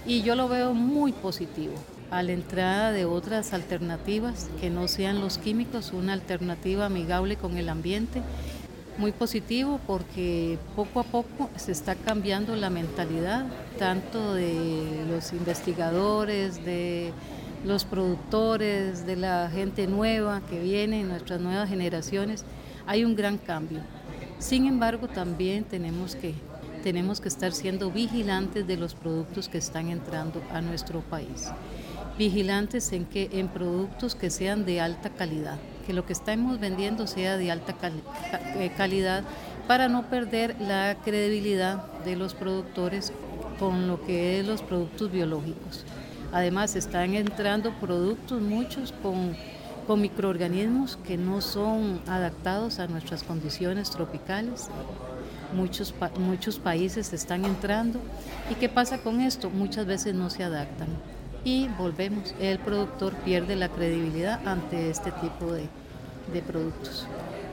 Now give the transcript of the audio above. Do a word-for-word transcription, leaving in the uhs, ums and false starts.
y yo lo veo muy positivo a la entrada de otras alternativas que no sean los químicos, una alternativa amigable con el ambiente. Muy positivo porque poco a poco se está cambiando la mentalidad, tanto de los investigadores, de los productores, de la gente nueva que viene, nuestras nuevas generaciones. Hay un gran cambio. Sin embargo, también tenemos que, tenemos que estar siendo vigilantes de los productos que están entrando a nuestro país. Vigilantes en que en productos que sean de alta calidad, que lo que estamos vendiendo sea de alta cali- calidad para no perder la credibilidad de los productores con lo que es los productos biológicos. Además, están entrando productos muchos con, con microorganismos que no son adaptados a nuestras condiciones tropicales. Muchos, muchos países están entrando. ¿Y qué pasa con esto? Muchas veces no se adaptan. Y volvemos, el productor pierde la credibilidad ante este tipo de, de productos.